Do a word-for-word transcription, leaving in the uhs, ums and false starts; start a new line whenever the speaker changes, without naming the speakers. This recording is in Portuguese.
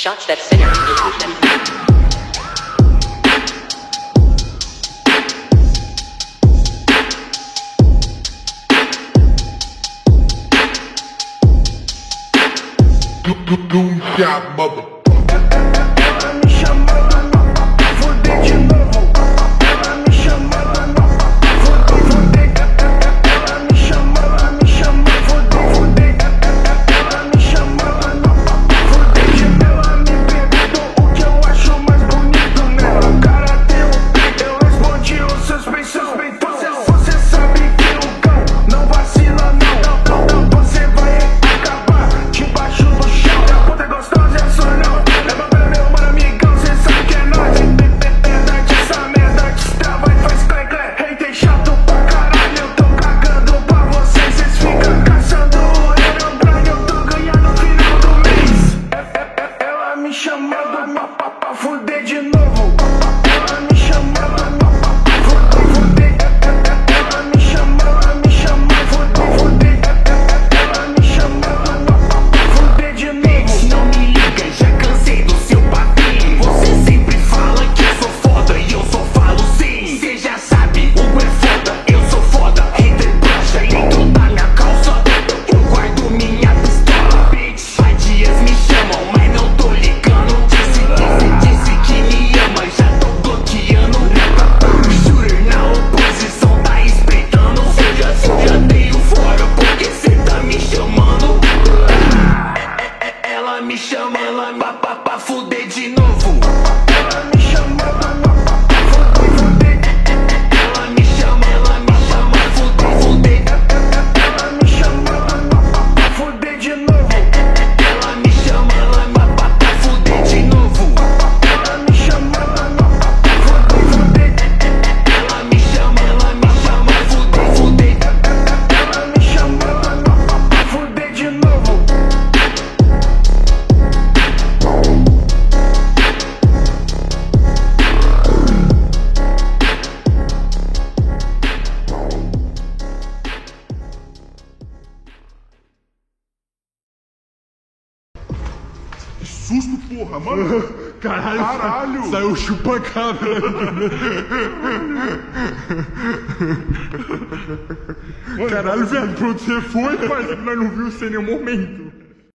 Shot that sinner.
Do, do, do um diabo, mother.
Ela me chamou pra foder de novo. Ela me chamou pra foder, foder. Ela me chamou, ela me chamou foder, foder. Ela me chamou pra foder de novo. Ela me perguntou o que eu acho mais bonito nela. O cara tem um peito, eu respondi o suspeito, suspeitão. Você sabe que o cão não vacila não. Você vai acabar debaixo do chão. A puta gostosa é sua não. Leva pra meu mano amigão, cê sabe que é nóis. Verdade, essa merda destrava e faz clé clé. Hater chato pra caralho, eu tô cagando pra vocês. Cês ficam caçando o Herobrine, eu tô ganhando no final do mês. Ela me chamando pra, pra fuder de novo. Ela me chamando pra fuder, fuder. Ela me chamou, ela me chamou, fuder, fuder. Ela me chamando pra fuder de novo.
Não me liga, já cansei do seu papinho. Você sempre fala que eu sou foda e eu só falo sim. Cê já sabe, Hugo é foda, eu sou foda. Hater brocha dentro da minha calça, eu guardo minha pistola. Bitch, há dias me chamam, mas não tô ligando. Disse, disse, disse que me ama, já tô bloqueando. Shooter na oposição, tá espreitando. Seja, seja, dei o fora porque cê tá me chamando. Ela me chama, ela me pra, pra fuder de novo.
Ela me chamou pra fuder, fuder.
Ela me chama, ela me chama, fuder, fuder.
Ela me chamou pra fuder de novo.
Ela me chama, ela me pra, pra fuder de novo.
Ela me chamou pra fuder, fuder.
Ela me chama, ela me chama, fuder, fuder.
Ela me chamou pra fuder de novo.
Que susto, porra, mano.
Caralho,
Caralho.
Saiu chupa-cabra. Caralho, viado, pra onde você foi, parceiro? Nós não vimos você em nenhum momento.